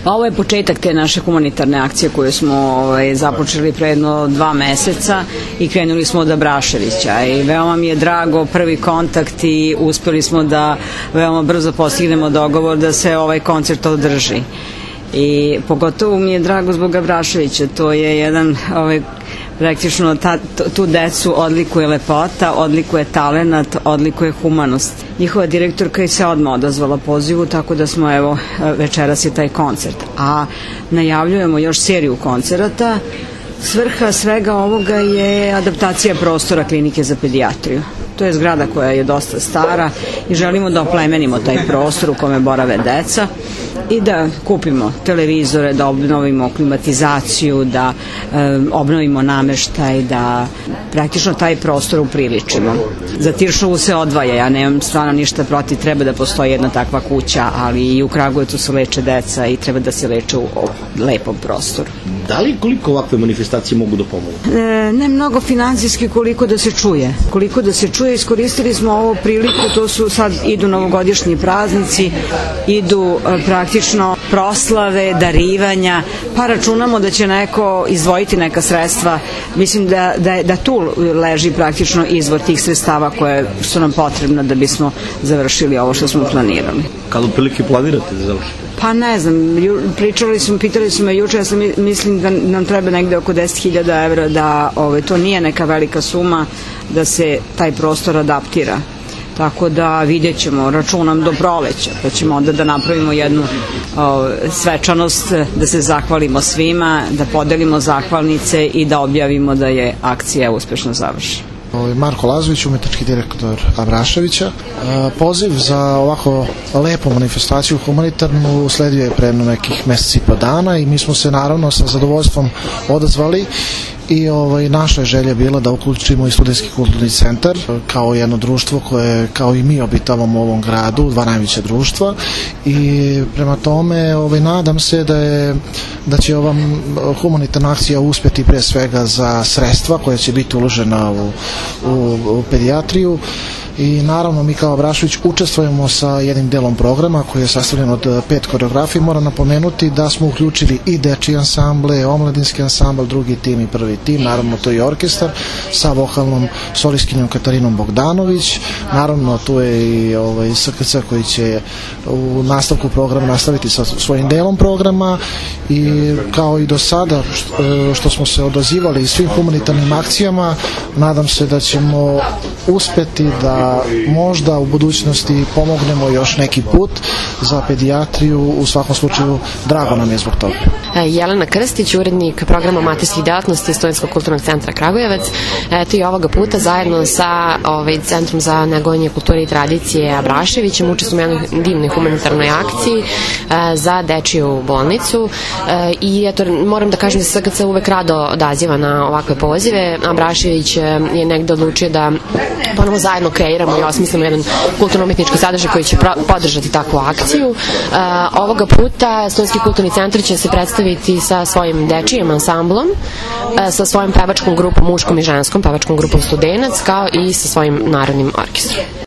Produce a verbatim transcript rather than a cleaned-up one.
Ovo je početak te naše humanitarne akcije koju smo ovaj, započeli pre jedno dva meseca i krenuli smo od Abraševića i veoma mi je drago prvi kontakt i uspeli smo da veoma brzo postignemo dogovor da se ovaj koncert održi. I pogotovo mi je drago zbog Abraševića, to je jedan ovaj, praktično ta, tu decu odlikuje lepota, odlikuje talenat, odlikuje humanost. Njihova direktorka je se odmah odazvala pozivu, tako da smo evo večeras je taj koncert. A najavljujemo još seriju koncerata. Svrha svega ovoga je adaptacija prostora klinike za pedijatriju. To je zgrada koja je dosta stara i želimo da oplemenimo taj prostor u kome borave deca i da kupimo televizore, da obnovimo klimatizaciju, da e, obnovimo nameštaj, da praktično taj prostor upriličimo. Za Tiršovu se odvaja, ja nemam stvarno ništa protiv, treba da postoji jedna takva kuća, ali i u Kragujevcu se leče deca i treba da se leče u lepom prostoru. Da li koliko ovakve manifestacije mogu da pomogu? E, ne mnogo finansijski, koliko da se čuje. Koliko da se čuje, iskoristili smo ovu priliku, to su sad idu novogodišnji praznici, idu e, praktično proslave, darivanja, pa računamo da će neko izdvojiti neka sredstva. Mislim da, da, da tu leži praktično izvor tih sredstava koje su nam potrebna da bismo završili ovo što smo planirali. Kada otprilike planirate da završite? Pa ne znam, pričali smo, pitali smo me juče, ja sam mislim da nam treba negde oko deset hiljada evra, da ove, to nije neka velika suma, da se taj prostor adaptira. Tako da vidjet ćemo, računam do proleća, pa ćemo onda da napravimo jednu o, svečanost, da se zahvalimo svima, da podelimo zahvalnice i da objavimo da je akcija uspešno završena. Marko Lazović, umetnički direktor Abraševića. Poziv za ovako lepu manifestaciju humanitarnu usledio je pre nekih meseci i po dana i mi smo se naravno sa zadovoljstvom odazvali i ovaj, naša je želja bila da uključimo i Studentski kulturni centar kao jedno društvo koje kao i mi obitavamo u ovom gradu, dva najveća društva, i prema tome ovaj, nadam se da je da će ova humanitarna akcija uspjeti pre svega za sredstva koja će biti uložena u, u, u pedijatriju. I naravno mi kao Abrašević učestvujemo sa jednim delom programa koji je sastavljen od pet koreografija. Moram napomenuti da smo uključili i dečiji ansamble, omladinski ansambl, drugi tim i prvi tim, naravno to je orkestar sa vokalnom solistkinjom Katarinom Bogdanović, naravno tu je i ovaj, S K C koji će u nastavku programa nastaviti sa svojim delom programa i kao i do sada što, što smo se odazivali svim humanitarnim akcijama, nadam se da ćemo uspeti da možda u budućnosti pomognemo još neki put za pedijatriju. U svakom slučaju drago nam je zbog toga. Jelena Krstić, urednik programa amaterskih delatnosti Studentskog kulturnog centra Kragujevac. Eto i ovoga puta zajedno sa ovaj, Centrom za negovanje kulture i tradicije Abraševićem učestvujemo u jednoj divnoj humanitarnoj akciji e, za dečiju bolnicu e, i eto moram da kažem da se S K C uvek rado odaziva na ovakve pozive. Abrašević je negde odlučio da ponovo zajedno kreiramo i osmislimo jedan kulturno-umetnički sadržaj koji će podržati takvu akciju. E, ovoga puta Studentski kulturni centar će se predstaviti sa svojim dečijim ansamblom, e, sa svojom pevačkom grupom, muškom i ženskom pevačkom grupom Studenac, kao i sa svojim narodnim orkestrom.